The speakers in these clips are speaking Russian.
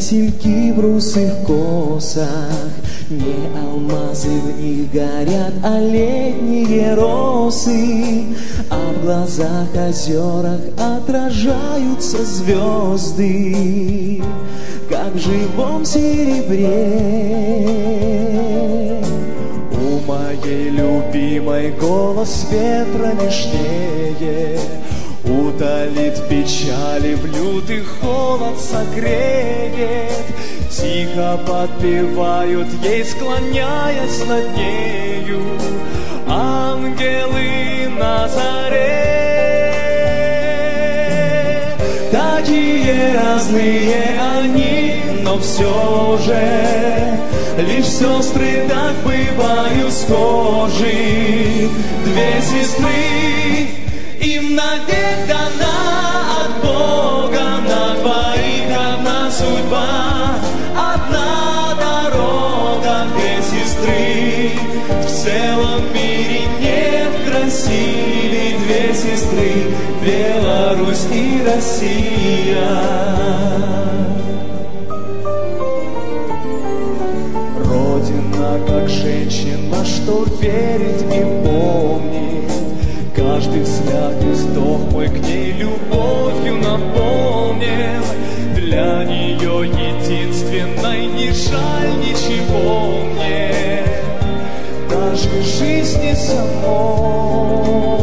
васильки в русых косах, не алмазы в них горят, а летние росы, а в глазах озерах отражаются звезды, как в живом серебре. У моей любимой голос ветра нежнее, утолит печали, в лютый холод согреет. Тихо подпевают ей, склоняясь над нею, ангелы на заре. Такие разные они, но все же лишь сестры так бывают схожи. Две сестры, им навек дана от Бога, на двоих одна судьба, одна дорога. Две сестры, в целом мире нет красивей. Две сестры, Беларусь и Россия. Родина, как женщина, что верит и помнит. Каждый взгляд и вздох мой к ней любовью наполнен. Для нее единственной не жаль ничего мне, даже жизни самой.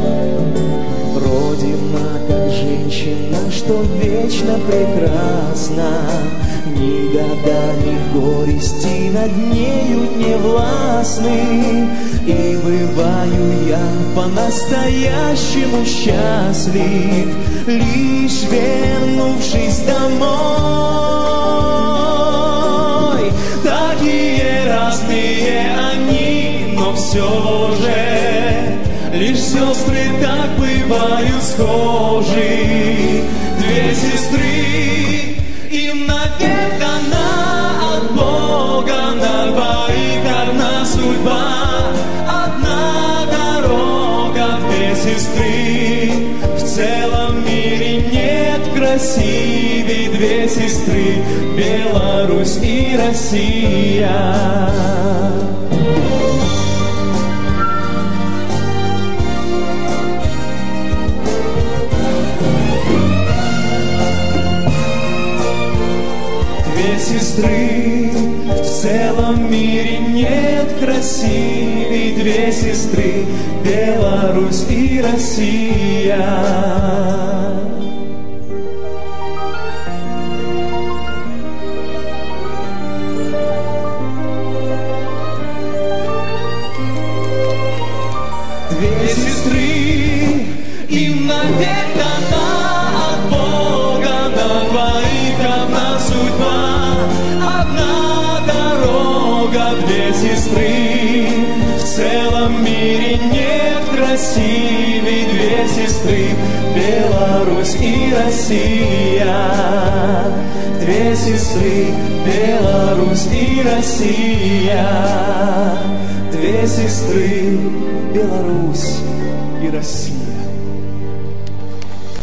Родина, как женщина, что вечно прекрасна, ни года, ни горести над нею не властны. И бываю я по-настоящему счастлив, лишь вернувшись домой. Такие разные они, но все же лишь сестры так бывают схожи. Две сестры, им навек дана от Бога, на двоих одна судьба, одна дорога. Две сестры, в целом мире нет красивей. Две сестры, Беларусь и Россия. Две сестры, в целом мире нет красивей. Две сестры, Беларусь и Россия. Две сестры, им навек дана от Бога, на двоих одна судьба, одна дорога. Две сестры, в целом мире нет красивей. Две сестры, Беларусь и Россия. Две сестры, Беларусь и Россия. Две сестры, Беларусь и Россия.